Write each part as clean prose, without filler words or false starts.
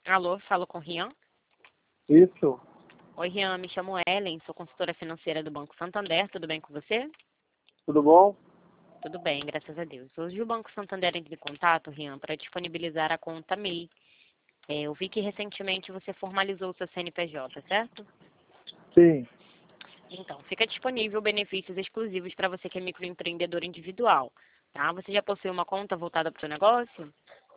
Alô, falo com o Rian. Isso, Oi, Rian, me chamo Ellen, sou consultora financeira do Banco Santander, tudo bem com você? tudo bom? Tudo bem, graças a Deus. Hoje o Banco Santander entra em contato, Rian, para disponibilizar a conta MEI. Eu vi que recentemente você formalizou o seu CNPJ, certo? Sim. Então, fica disponível benefícios exclusivos para você que é microempreendedor individual, tá? Você já possui uma conta voltada para o seu negócio?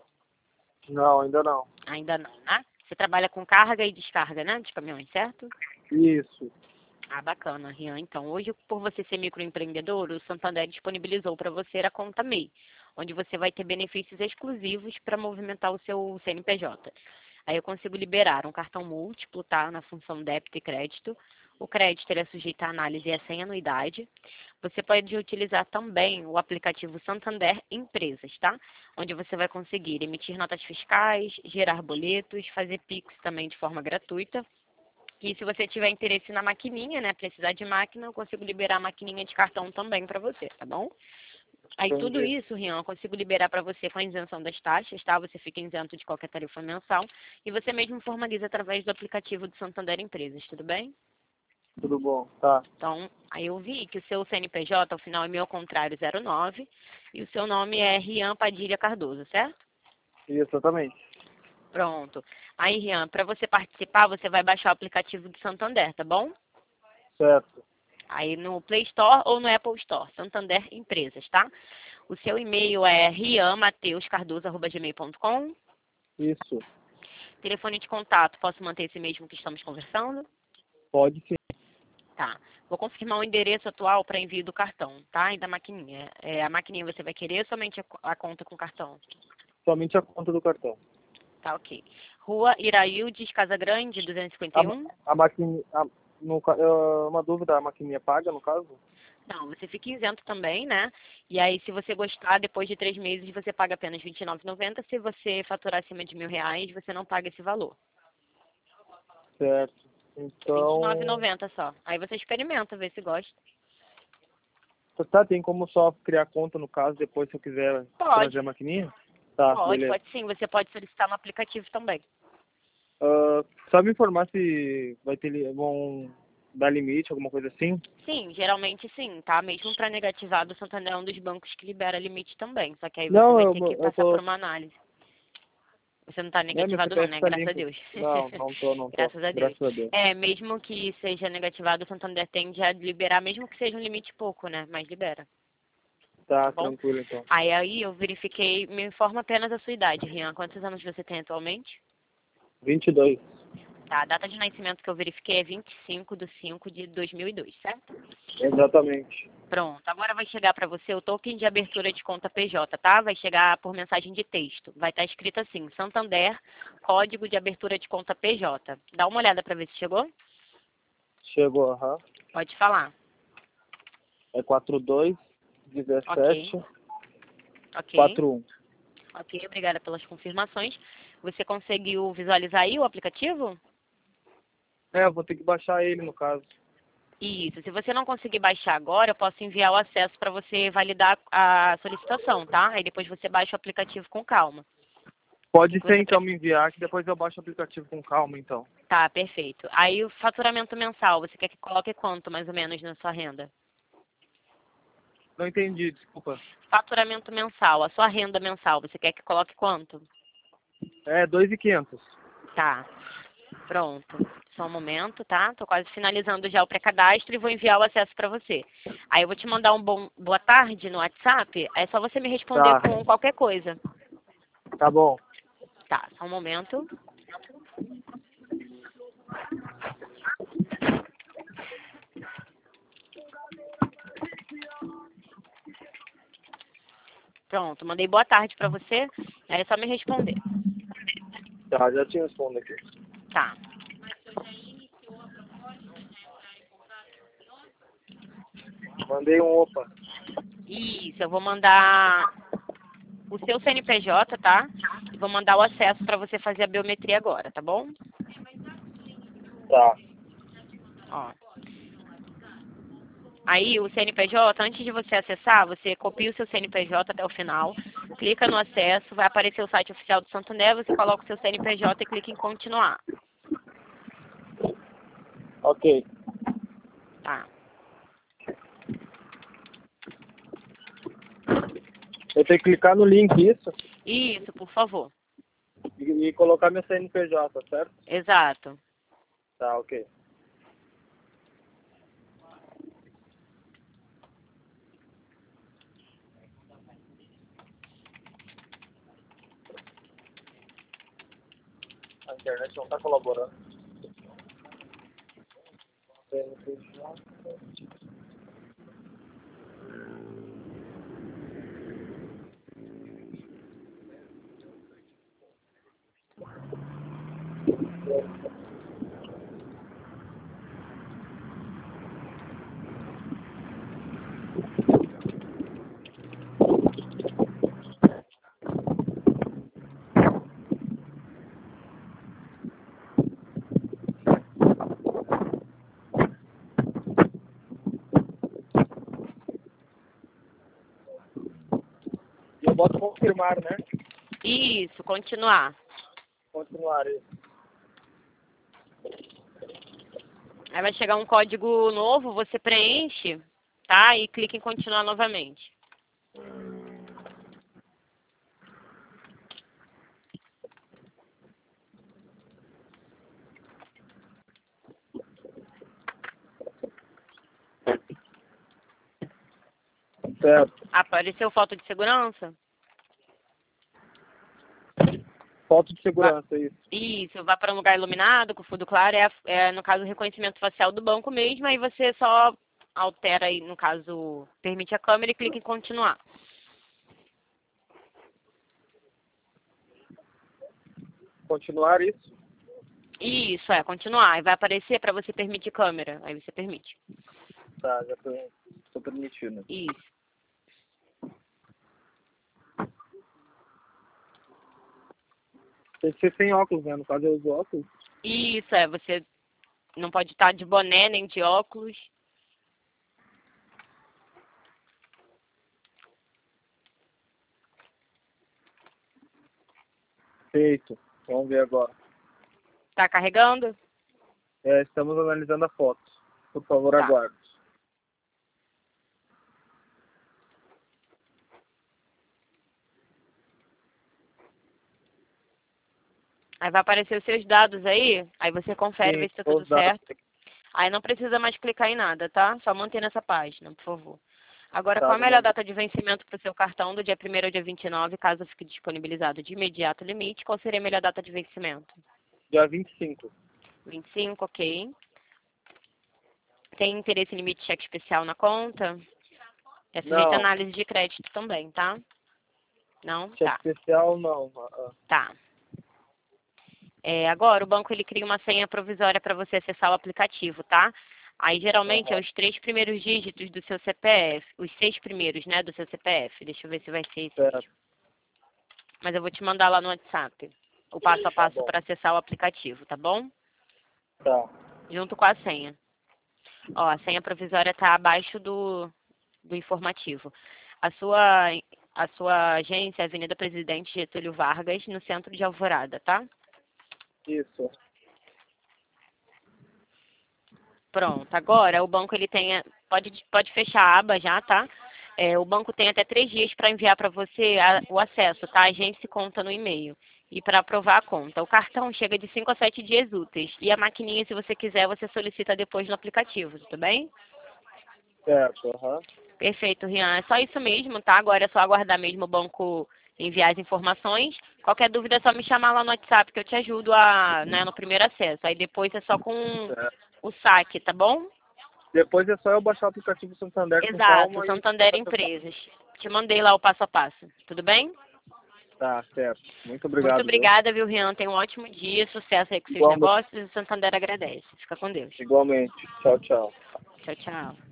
Não, ainda não. Ainda não, né? Você trabalha com carga e descarga, né, de caminhões, certo? Isso. Ah, bacana, Rian. Então, hoje, por você ser microempreendedor, o Santander disponibilizou para você a conta MEI, onde você vai ter benefícios exclusivos para movimentar o seu CNPJ. Aí eu consigo liberar um cartão múltiplo, tá? Na função débito e crédito. O crédito ele é sujeito à análise e é sem anuidade. Você pode utilizar também o aplicativo Santander Empresas, tá? Onde você vai conseguir emitir notas fiscais, gerar boletos, fazer Pix também de forma gratuita. E se você tiver interesse na maquininha, né, precisar de máquina, eu consigo liberar a maquininha de cartão também para você, tá bom? Aí tudo Entendi. isso, Rian, eu consigo liberar para você com a isenção das taxas, tá? Você fica isento de qualquer tarifa mensal e você mesmo formaliza através do aplicativo do Santander Empresas, tudo bem? Tudo bom. Tá. Então, aí eu vi que o seu CNPJ, ao final é meu contrário 09 e o seu nome é Rian Padilha Cardoso, certo? Exatamente. Pronto. Aí, Rian, para você participar, você vai baixar o aplicativo do Santander, tá bom? Certo. Aí no Play Store ou no Apple Store, Santander Empresas, tá? O seu e-mail é rianmateuscardoso@gmail.com. Isso. Telefone de contato, posso manter esse mesmo que estamos conversando? Pode sim. Tá. Vou confirmar o endereço atual para envio do cartão, tá? E da maquininha. A maquininha você vai querer ou somente a conta com cartão? Somente a conta do cartão. Tá, ok. Rua Iraildes, Casa Grande, A, 251. a maquininha... uma dúvida, a maquininha paga, no caso? Não, você fica isento também, né? E aí, se você gostar, depois de 3 meses, você paga apenas R$ 29,90. Se você faturar acima de R$ 1.000, você não paga esse valor. Certo. R$ Então... 29,90 só. Aí você experimenta, vê se gosta. Tá, tem como só criar conta, no caso, depois se eu quiser trazer a Pode, maquininha? Tá, beleza. pode sim. Você pode solicitar no aplicativo também. Sabe me informar se vão dar limite, alguma coisa assim? Sim, geralmente sim, tá? Mesmo para negativado, o Santander é um dos bancos que libera limite também. Só que aí você Não, vai eu, ter que eu passar por tô... uma análise. Você não está Né, meu negativado não, CPF né? tá Graças a limpo. Deus. Não, não tô. Graças a Deus. Graças a Deus. Mesmo que seja negativado, o Santander tende a liberar, mesmo que seja um limite pouco, né? Mas libera, tá Tá, bom? tranquilo então. Aí eu verifiquei, me informa apenas a sua idade, Rian. Quantos anos você tem atualmente? 22. Tá, a data de nascimento que eu verifiquei é 25/5/2002, certo? Exatamente. Pronto, agora vai chegar para você o token de abertura de conta PJ, tá? Vai chegar por mensagem de texto. Vai estar escrito assim, Santander, código de abertura de conta PJ. Dá uma olhada para ver se chegou. Chegou, aham. Pode falar. É 42 Ok, 17 ok, 41. ok, obrigada pelas confirmações. Você conseguiu visualizar aí o aplicativo? É, eu vou ter que baixar ele no caso. Isso, se você não conseguir baixar agora, eu posso enviar o acesso para você validar a solicitação, tá? Aí depois você baixa o aplicativo com calma. O que Pode que ser você então prefere? me enviar, que depois eu baixo o aplicativo com calma então. Tá, perfeito. Aí o faturamento mensal, você quer que coloque quanto mais ou menos na sua renda? Não entendi, desculpa. Faturamento mensal, a sua renda mensal, você quer que coloque quanto? É 2.500. Tá, pronto. Só um momento, tá? Tô quase finalizando já o pré-cadastro e vou enviar o acesso para você. Aí eu vou te mandar um boa tarde no WhatsApp, é só você me responder Tá, com qualquer coisa. tá bom. Tá, só um momento. Pronto, mandei boa tarde para você, aí é só me responder. Tá, já te respondo aqui. Tá. Mandei um opa. Isso, eu vou mandar o seu CNPJ, tá? E vou mandar o acesso para você fazer a biometria agora, tá bom? Tá. Ó. Aí o CNPJ, antes de você acessar, você copia o seu CNPJ até o final, clica no acesso, vai aparecer o site oficial do Santander, você coloca o seu CNPJ e clica em continuar. Ok. Tá. Eu tenho que clicar no link, isso? Isso, por favor. E colocar meu CNPJ, certo? Exato. Tá, ok. A internet não está colaborando. CNPJ. E eu boto confirmar, né? Isso, continuar. Continuar isso. Aí vai chegar um código novo, você preenche, tá? E clica em continuar novamente. Certo. Apareceu foto de segurança? Foto de segurança, isso. Isso, vai para um lugar iluminado, com fundo claro, no caso, o reconhecimento facial do banco mesmo, aí você só altera aí, no caso, permite a câmera e clica em continuar. Continuar isso. Isso, continuar. Aí vai aparecer para você permitir câmera, aí você permite. Tá, já estou permitindo. Isso. Tem que ser sem óculos, né? No caso eu uso óculos. Isso, você não pode estar de boné nem de óculos. Feito. Vamos ver agora. Tá carregando? Estamos analisando a foto. Por favor, Tá. aguarde. Aí vai aparecer os seus dados aí você confere, Sim, vê se tá tudo os dados. certo. Aí não precisa mais clicar em nada, tá? Só manter nessa página, por favor. Agora, Tá, qual a vou melhor mandar. data de vencimento para o seu cartão do dia 1º ao dia 29, caso fique disponibilizado de imediato o limite? Qual seria a melhor data de vencimento? Dia 25. 25, ok. Tem interesse em limite de cheque especial na conta? É sujeito a Não. análise de crédito também, tá? Não? Cheque Tá. especial, não. Tá. Agora, o banco ele cria uma senha provisória para você acessar o aplicativo, tá? Aí, geralmente, é os 3 primeiros dígitos do seu CPF. Os 6 primeiros, né, do seu CPF. Deixa eu ver se vai ser esse Certo. mesmo. Mas eu vou te mandar lá no WhatsApp o passo a Tá passo bom. para acessar o aplicativo, tá bom? Tá. Junto com a senha. Ó, a senha provisória está abaixo do informativo. A sua agência é Avenida Presidente Getúlio Vargas, no centro de Alvorada, tá? Isso. Pronto. Agora, o banco ele tem... Pode fechar a aba já, tá? O banco tem até 3 dias para enviar para você o acesso, tá? A agência conta no e-mail. E para aprovar a conta. O cartão chega de 5 a 7 dias úteis. E a maquininha, se você quiser, você solicita depois no aplicativo, tudo bem? Certo, aham. Perfeito, Rian. É só isso mesmo, tá? Agora é só aguardar mesmo o banco enviar as informações. Qualquer dúvida é só me chamar lá no WhatsApp que eu te ajudo no primeiro acesso. Aí depois é só com Certo. o saque, tá bom? Depois é só eu baixar o aplicativo Santander com Exato, calma e... Santander Empresas. Te mandei lá o passo a passo. Tudo bem? Tá, certo. Muito Muito obrigado, viu? obrigada, viu, Rian? Tenha um ótimo dia, sucesso aí com seus Igualmente. negócios e o Santander agradece. Fica com Deus. Igualmente. Tchau, tchau. Tchau, tchau.